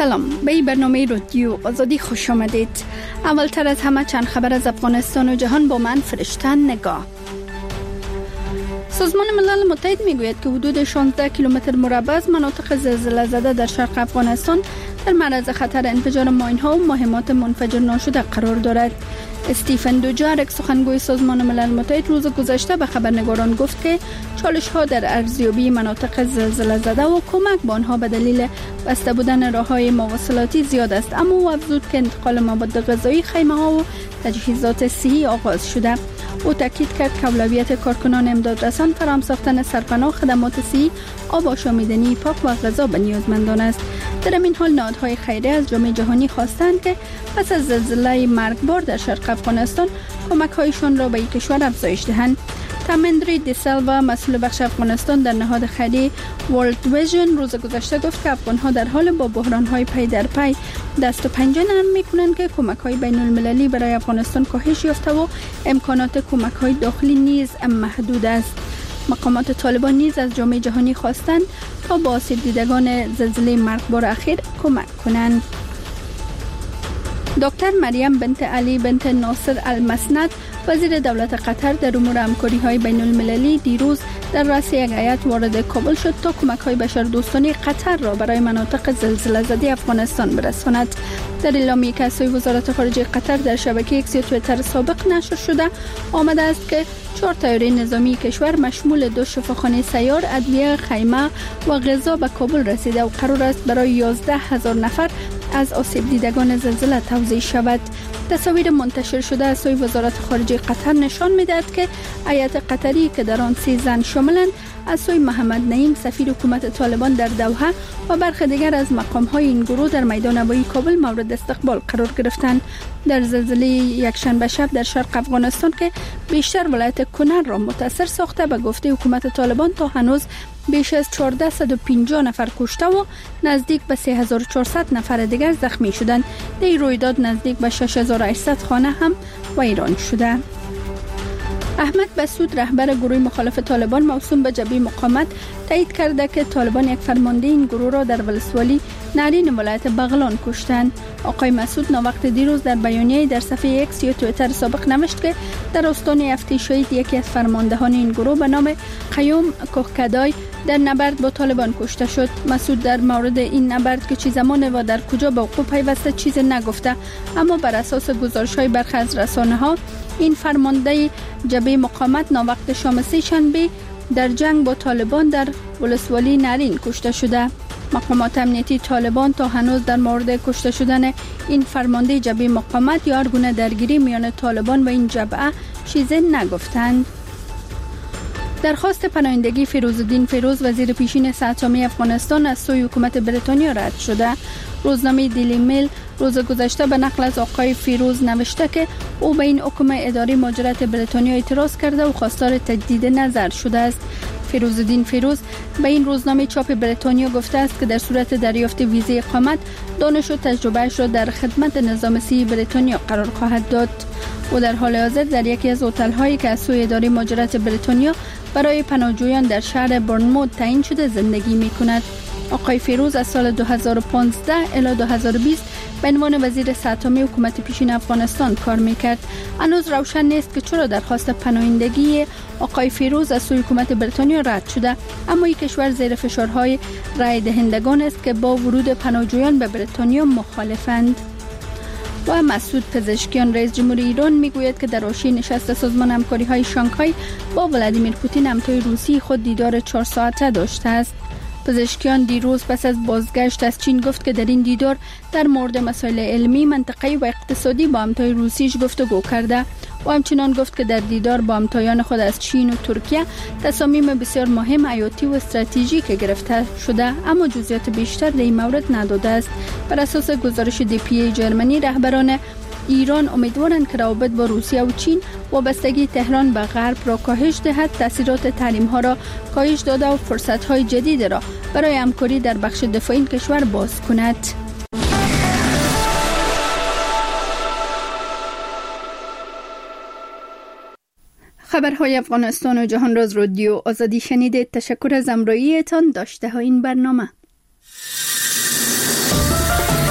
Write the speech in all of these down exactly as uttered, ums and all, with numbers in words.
سلام، به این برنامه رادیو آزادی خوش آمدید. اولتر از همه چند خبر از افغانستان و جهان با من فرشته نگاه. سازمان ملل متحد میگوید که حدود شانزده کیلومتر مربع از مناطق زلزله زده در شرق افغانستان در معرض خطر انفجار ماین‌ها و مهمات منفجر ناشده قرار دارد. استیفن دوجارک سخنگوی سازمان ملل متحد روز گذشته به خبرنگاران گفت که چالش‌ها در ارزیابی مناطق زلزله زده و کمک به آنها به دلیل بسته بودن راه‌های مواصلاتی زیاد است، اما او افزود که انتقال مواد غذایی، خیمه‌ها و تجهیزات صحی آغاز شده. او تاکید کرد که اولویت کارکنان امدادرسان فراهم ساختن سرپناه، خدمات صحی، آب آشامیدنی پاک و غذا به نیازمندان است. در این حال نهادهای خیریه از جامعه جهانی خواستند که پس از زلزله مرگبار در شرق افغانستان کمک‌هایشان را به این کشور افزایش دهند. تامندری دیسلوا مسئول بخش افغانستان در نهاد خیریه ورلد ویژن روز گذشته گفت که افغان‌ها در حال با بحران‌های پی در پی دست و پنجه نرم می‌کنند که کمک‌های بین‌المللی برای افغانستان کاهش یافته و امکانات کمک‌های داخلی نیز محدود است. مقامات طالبان نیز از جامعه جهانی خواستند تا با آسیب دیدگان زلزله مرگبار اخیر کمک کنند. دکتر مریم بنت علی بنت ناصر المسند، وزیر دولت قطر در امور همکاری‌های بین‌المللی، دیروز در رأس یک هیئت وارد کابل شد تا کمک‌های بشردوستانه قطر را برای مناطق زلزله زده افغانستان برساند. در اعلامیه‌ای که از سوی وزارت خارجه قطر در شبکه ایکس یا توییتر سابق نشر شده آمده است که چهار طیاره نظامی کشور مشمول دو شفاخانه سیار، ادویه، خیمه و غذا به کابل رسیده و قرار است برای یازده هزار نفر از آسیب دیدگان زلزله توزیع شود. تصاویر منتشر شده از سوی وزارت خارجه قطر نشان می‌دهد که هیئت قطری که در آن سی زن شاملند از سوی محمد نعیم سفیر حکومت طالبان در دوحه و برخی دیگر از مقام‌های این گروه در میدان هوایی کابل مورد استقبال قرار گرفتند. در زلزله یکشنبه شب در شرق افغانستان که بیشتر ولایت کنر را متاثر ساخته، به گفته حکومت طالبان تا هنوز بیش از چهارصد و پنجاه نفر کشته و نزدیک به سه هزار و چهارصد نفر دیگر زخمی شدند. در این رویداد نزدیک به شش هزار و هشتصد خانه هم ویران شده. احمد مسعود، رهبر گروه مخالف طالبان موسوم به جبهه مقاومت، تایید کرده که طالبان یک فرمانده این گروه را در ولسوالی نارین ولایت بغلان کشتند. آقای مسعود ناوقت دیروز در بیانیه‌ای در صفحه ایکس یا توییتر سابق نوشت که در استان هفته شهید یکی از فرماندهان این گروه به نام قیوم کوهکدای در نبرد با طالبان کشته شد. مسعود در مورد این نبرد که چه زمان و در کجا به وقوع پیوسته چیزی نگفته، اما بر اساس گزارش‌های برخی از رسانه‌ها این فرمانده جبهه مقاومت ناوقت شام سه شنبه در جنگ با طالبان در ولسوالی نارین کشته شده. مقامات امنیتی طالبان تا هنوز در مورد کشته شدن این فرمانده جبهه مقاومت یا هر گونه درگیری میان طالبان و این جبهه چیزی نگفتند. درخواست پناهندگی فیروزالدین فیروز، وزیر پیشین سه‌جامعه افغانستان، از سوی حکومت بریتانیا رد شده. روزنامه دیلی میل روز گذشته به نقل از آقای فیروز نوشته که او به این حکم اداری مهاجرت بریتانیا اعتراض کرده و خواستار تجدید نظر شده است. فیروزالدین فیروز به این روزنامه چاپ بریتانیا گفته است که در صورت دریافت ویزه اقامت دانش و تجربه‌اش را در خدمت نظام صحی بریتانیا قرار خواهد داد. او در حال حاضر در یکی از هتل‌هایی که از سوی اداره مهاجرت بریتانیا برای پناهجویان در شهر بورنموث تعیین شده زندگی می‌کند. آقای فیروز از سال دو هزار و پانزده الی دو هزار و بیست به عنوان وزیر سه‌جامعه حکومت پیشین افغانستان کار می‌کرد. هنوز روشن نیست که چرا درخواست پناهندگی آقای فیروز از سوی حکومت بریتانیا رد شده، اما این کشور زیر فشارهای رای دهندگان است که با ورود پناهجویان به بریتانیا مخالفند. و مسعود پزشکیان، رئیس جمهور ایران، میگوید که در حاشیه نشست سازمان همکاری‌های شانگهای با ولادیمیر پوتین همتای روسی خود دیدار چهار ساعته داشته است. پزشکیان دیروز پس از بازگشت از چین گفت که در این دیدار در مورد مسائل علمی، منطقه‌ای و اقتصادی با همتای روسیش گفتگو کرده و همچنان گفت که در دیدار با همتایان خود از چین و ترکیه تصامیم بسیار مهم حیاتی و استراتژیک گرفته شده، اما جزئیات بیشتر در این مورد نداده است. بر اساس گزارش دی پی ای جرمنی، رهبران ایران امیدوارند که روابط با روسیه و چین وابستگی تهران به غرب را کاهش دهد، تاثیرات تحریم ها را کاهش داده و فرصت های جدید را برای همکاری در بخش دفاعی کشور باز کند. خبرهای افغانستان و جهان را از رادیو آزادی شنیدید. تشکر از همراهیتان. داشته ها این برنامه.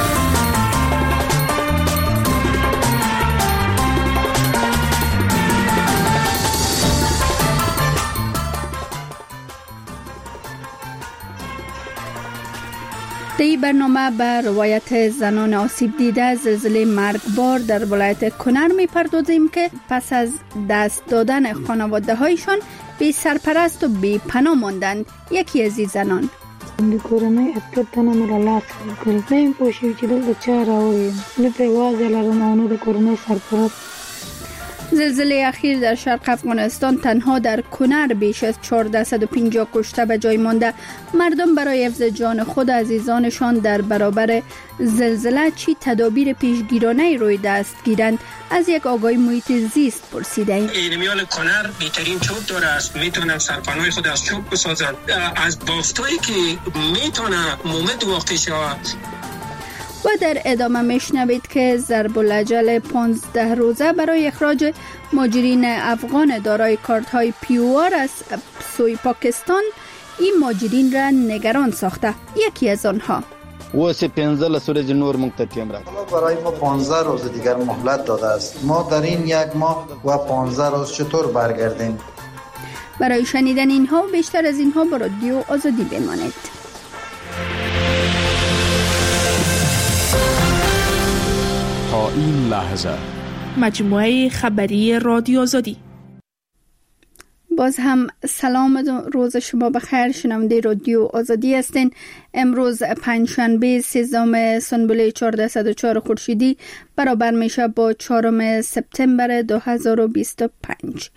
در این برنامه به روایت زنان آسیب دیده زلزله مرگبار در ولایت کنر می پردازیم که پس از دست دادن خانواده هایشان بی سرپرست و بی پناه ماندند. یکی از این زنان د کورنۍ اتکتنه مې له لاسه ورکړل. نه یم پوه شوي چې دلته چا راوړی یم. دلته یوازې لرم او نه د کورنۍ سرپرست. زلزله اخیر در شرق افغانستان تنها در کنر بیش از چهارصد و پنجاه کشته به جای مانده. مردم برای حفظ جان خود عزیزانشان در برابر زلزله چی تدابیر پیشگیرانه روی دست گیرند؟ از یک آقای محیط زیست پرسیده ایم. اینمیال کنر بهترین چوب داره است، میتونن سرپناه خود از چوب بسازند. از بافتایی که میتونه مومد واقع شود. و در ادامه میشنوید که ضرب الاجل پانزده روزه برای اخراج مهاجرین افغان دارای کارت‌های پیوار از سوی پاکستان این مهاجرین را نگران ساخته. یکی از آنها واسه پنځه سورج نور مقتتیم را برای ما پانزده روز دیگر مهلت داده است. ما در این یک ماه و پانزده روز چطور برگردیم؟ برای شنیدن اینها و بیشتر از اینها با رادیو آزادی بمانید. تا این لحظه مجموعه خبری رادیو آزادی. باز هم سلام روز شما بخیر، شنونده رادیو آزادی هستین. امروز پنجشنبه سیزدهم سنبله چهارصد و چهار خورشیدی برابر میشه با چهارم سپتامبر دو هزار و بیست و پنج.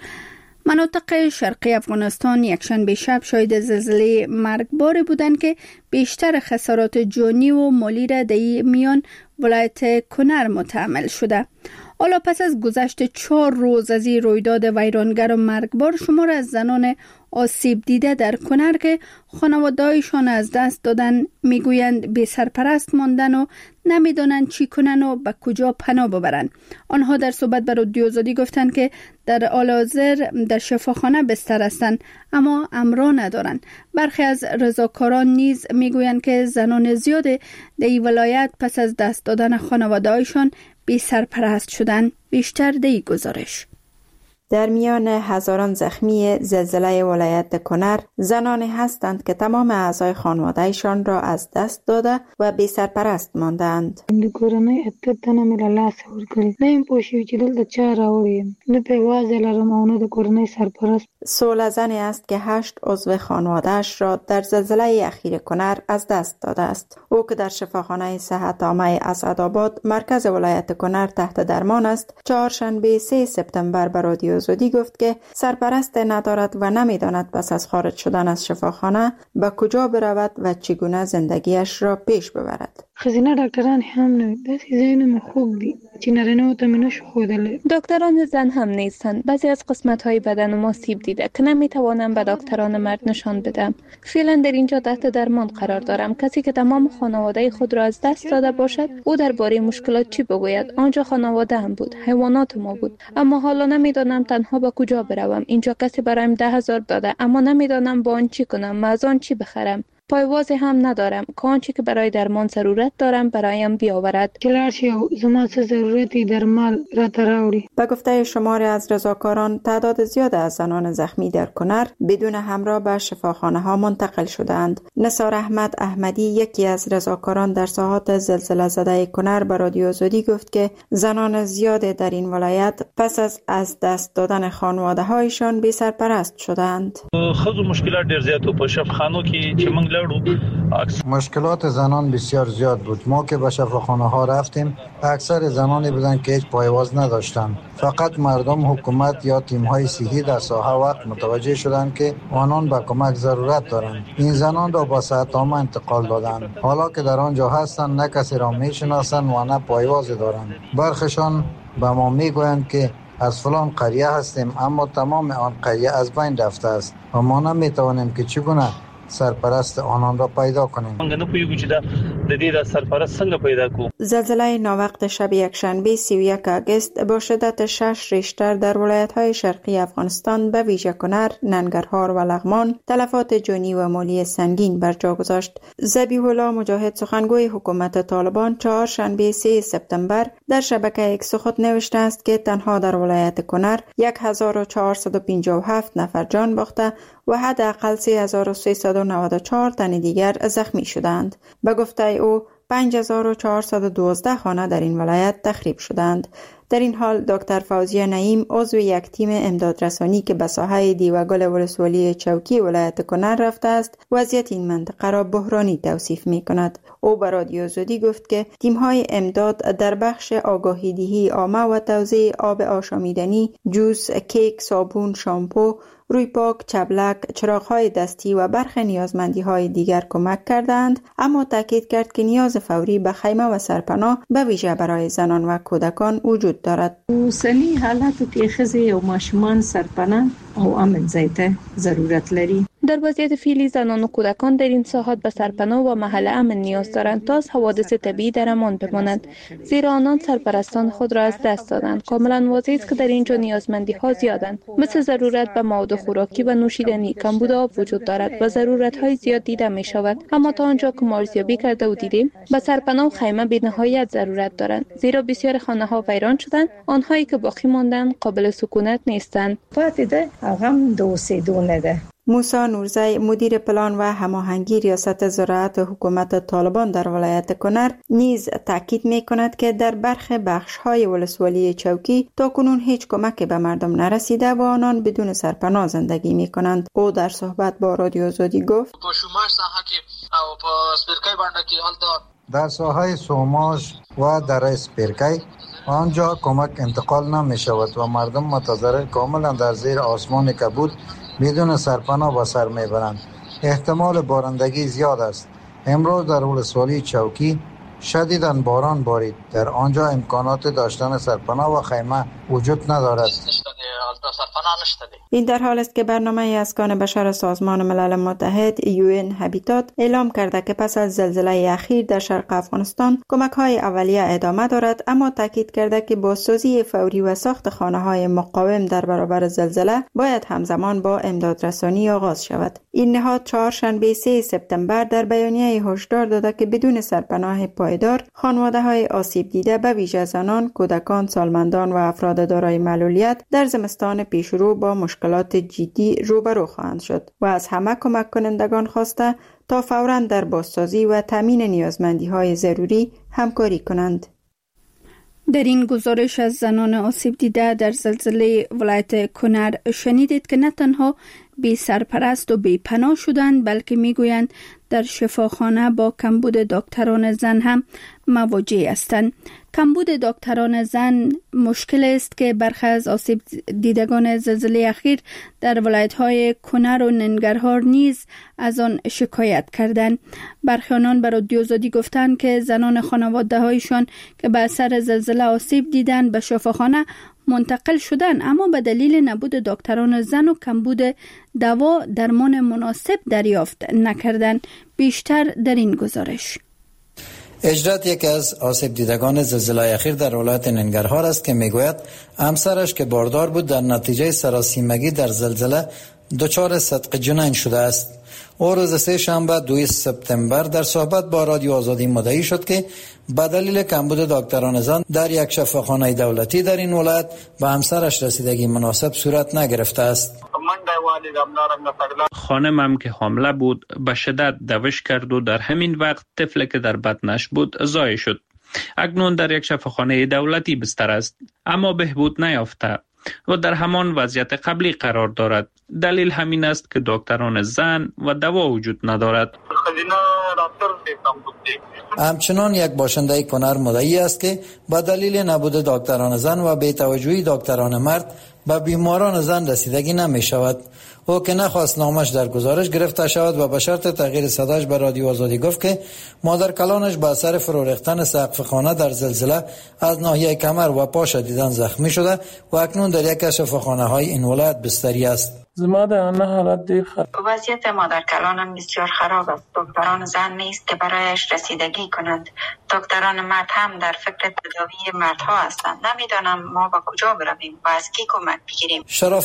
مناطق شرقی افغانستان یکشنبه شب شاهد زلزله مرگباری بودند که بیشتر خسارات جانی و مالی را در میان ولایت کنر متحمل شده. حالا پس از گذشت چهار روز از این رویداد ویرانگر و مرگبار، شمار از زنان آسیب دیده در کنر که خانواده‌هایشان از دست دادن میگویند بی سرپرست ماندن و نمیدانند چی کنن و به کجا پناه ببرند. آنها در صحبت با رادیو آزادی گفتند که در حال حاضر در شفاخانه بستر هستند اما امرا ندارند. برخی از رضاکاران نیز میگویند که زنان زیاد در این ولایت پس از دست دادن خانواده‌هایشان بی سرپرست شدن. بیشتر دی گزارش. در میان هزاران زخمی زلزله ولایت کنر زنانی هستند که تمام اعضای خانواده‌شان را از دست داده و بی سرپرست ماندند. د کورنۍ اتکتنه مې له لاسه ورکړل. نه یم پوه شوي چې دلته چا راوړی یم. دلته یوازې لرم او نه د کورنۍ سرپرست. سوله زنی است که هشت عضو خانواده‌اش را در زلزله اخیر کنر از دست داده است. او که در شفاخانه صحت عامه اسعدآباد مرکز ولایت کنر تحت درمان است، چهارشنبه سه سپتامبر به رادیو آزادی گفت که سرپرست ندارد و نمیداند پس از خارج شدن از شفاخانه به کجا برود و چگونه زندگیش را پیش ببرد. خزینه دکتران هم نه، داسې ذهن خوب دی چې نارینه ته مې نشو ښودلی. دکتران زن هم نیستند. بعضی از قسمت‌های بدن ما سیب دیده که نمیتوانم به دکتران مرد نشان بدم. فعلا در اینجا تحت درمان قرار دارم. کسی که تمام خانواده خود را از دست داده باشد او درباره مشکلات چی بگوید؟ آنجا خانواده هم بود، حیوانات ما بود، اما حالا نمیدانم تنها به کجا بروم. اینجا کسی برایم ده هزار داده اما نمیدانم با آن چی کنم، از آن چی بخرم. پایواز هم ندارم که آنچه که برای درمان ضرورت دارم برایم بیاورد. کلارشی و زما چه ضرورتی درمال را تراوری. به گفته شماری از رضاکاران، تعداد زیاد از زنان زخمی در کنر بدون همراه به شفاخانه ها منتقل شدند. نثار احمد احمدی، یکی از رضاکاران در ساحات زلزله زده کنر، به رادیو آزادی گفت که زنان زیاد در این ولایت پس از از دست دادن خانواده هایشان بی سرپرست شدند. خود مشکلات ډیر زیات په شفاخانو کې چې موږ مشکلات زنان بسیار زیاد بود. ما که به شفاخانه ها رفتیم اکثر زنانی بودند که هیچ پایواز نداشتند. فقط مردم، حکومت یا تیم های صحی در ساحه وقت متوجه شدند که آنان به کمک ضرورت دارند. این زنان را با صحت عامه انتقال دادند. حالا که در آنجا هستند نه کسی را میشناسند و نه پایواز دارند. برخشان به ما میگویند که از فلان قریه هستیم اما تمام آن قریه از بین رفته است و ما نمیتوانیم که چگونه سرپرست آنان را پیدا کنیم. زلزله ناوقت شب یکشنبه سی و یک آگوست با شدت شش ریشتر در ولایت‌های شرقی افغانستان به ویژه کنر، ننگرهار و لغمان تلفات جانی و مالی سنگین بر جا گذاشت. ذبیح الله مجاهد، سخنگوی حکومت طالبان، چهارشنبه سه سپتامبر در شبکه ایکس خود نوشته است که تنها در ولایت کنر یک هزار و چهارصد و پنجاه و هفت نفر جان باخته و حداقل سه هزار و سیصد و نود و چهار تن دیگر زخمی شدند. به گفته او پنج هزار و چهارصد و دوازده خانه در این ولایت تخریب شدند. در این حال دکتر فوزیه نعیم عضو یک تیم امدادرسانی که به ساحه دیوگل ولسوالی چوکی ولایت کنر رفته است، وضعیت این منطقه را بحرانی توصیف می کند. او به رادیو زودی گفت که تیم‌های امداد در بخش آگاهی‌دهی عامه و توزیع آب آشامیدنی، جوس، کیک، صابون، شامپو، روی پاک، چبلک، چراغ‌های دستی و برخی نیازمندی‌های دیگر کمک کردند، اما تاکید کرد که نیاز فوری به خیمه و سرپناه به ویژه برای زنان و کودکان وجود دارد. اوسنی حالاتو کې ښځې او ماشومان سرپناه او امن ځای ته ضرورت لري. در وضعیت فعلی زنان و کودکان در این ساحات به سرپناه و محل امن نیاز دارند تا از حوادث طبیعی در امان بمانند، زیرا آنان سرپرستان خود را از دست دادند. کاملا واضح است که در اینجا نیازمندی ها زیادند، مثل ضرورت به مواد خوراکی و نوشیدنی، کمبود آب وجود دارد و ضرورت های زیاد دیده می شود. اما تا آنجا که ارزیابی کرده و دیدیم، به سرپناه و خیمه بی نهایت ضرورت دارند، زیرا بسیار خانه ها ویران شدند، آنهایی که باقی ماندند قابل سکونت نیستند. موسی نورزی مدیر پلان و هماهنگی ریاست زراعت حکومت طالبان در ولایت کنر نیز تاکید می کند که در برخی بخش های ولسوالی چوکی تا کنون هیچ کمک به مردم نرسیده و آنان بدون سرپناه زندگی می کنند. او در صحبت با رادیو زودی گفت در ساحه سوماش و در اسپرکی آنجا کمک انتقال نمی شود و مردم متضرر کاملا در زیر آسمان کبود بدون سرپناه با سر میبرند. احتمال بارندگی زیاد است. امروز در ولسوالی چوکی شدیداً باران بارید. در آنجا امکانات داشتن سرپناه و خیمه وجود ندارد. این در حال است که برنامه اسکان بشر سازمان ملل متحد یو ان هابیتات اعلام کرده که پس از زلزله اخیر در شرق افغانستان کمک‌های اولیه ادامه دارد، اما تاکید کرده که بازسازی فوری و ساخت خانه‌های مقاوم در برابر زلزله باید همزمان با امدادرسانی آغاز شود. این نهاد چهارشنبه سوم سپتامبر در بیانیه هشدار داده که بدون سرپناه پایدار خانواده‌های آسیب دیده به ویژه زنان، کودکان، سالمندان و افراد دارای معلولیت در زمستان پیشرو با مشکلات جدی روبرو خواهند شد و از همه کمک کنندگان خواسته تا فوراً در بازسازی و تامین نیازمندی‌های ضروری همکاری کنند. در این گزارش از زنان آسیب دیده در زلزله ولایت کنر شنیدید که نه تنها بی سرپرست و بی پناه شدند، بلکه میگویند در شفاخانه با کمبود دکتران زن هم مواجه هستند. کمبود دکتران زن مشکل است که برخی از آسیب دیدگان زلزله اخیر در ولایت‌های کنر و ننگرهار نیز از آن شکایت کردند. برخی آنان بر رادیو زودی گفتند که زنان خانواده‌هایشان که به اثر زلزله آسیب دیدند به شفاخانه منتقل شدن، اما به دلیل نبود دکتران زن و کمبود دوا درمان مناسب دریافت نکردند. بیشتر در این گزارش. اجرت یکی از آسیب دیدگان زلزله اخیر در ولایت ننگرهار است که میگوید همسرش که باردار بود در نتیجه سراسیمگی در زلزله دچار صدق جنین شده است. او روز سه شنبه دوم سپتامبر در صحبت با رادیو آزادی مدعی شد که به دلیل کمبود دکتران زن در یک شفاخانه دولتی در این ولایت به همسرش رسیدگی مناسب صورت نگرفته است. خانمم که حامله بود به شدت دوش کرد و در همین وقت طفلی که در بطنش بود ضایع شد. اکنون در یک شفاخانه دولتی بستر است، اما بهبود نیافته و در همان وضعیت قبلی قرار دارد. دلیل همین است که دکتران زن و دوا وجود ندارد. همچنان یک باشنده کنر مدعی است که با دلیل نبود دکتران زن و بی‌توجهی دکتران مرد به بیماران زن رسیدگی نمی شود. او که نخواست نامش در گزارش گرفته شود و به شرط تغییر صداش به رادیو آزادی گفت که مادر کلانش به اثر فرو ریختن سقف خانه در زلزله از ناحیه کمر و پا شدیداً زخمی شده و اکنون در یک از شفاخانه‌های این ولایت بستری است. زما در آن حالت دیر خراب. وضعیت مادر کلانم بسیار خراب است. دکتران زن نیست که برایش رسیدگی کنند. دکتران مرد هم در فکر تداوی مردها هستند. نمیدانم ما به کجا برویم و از کی کمک بگیریم. شرافت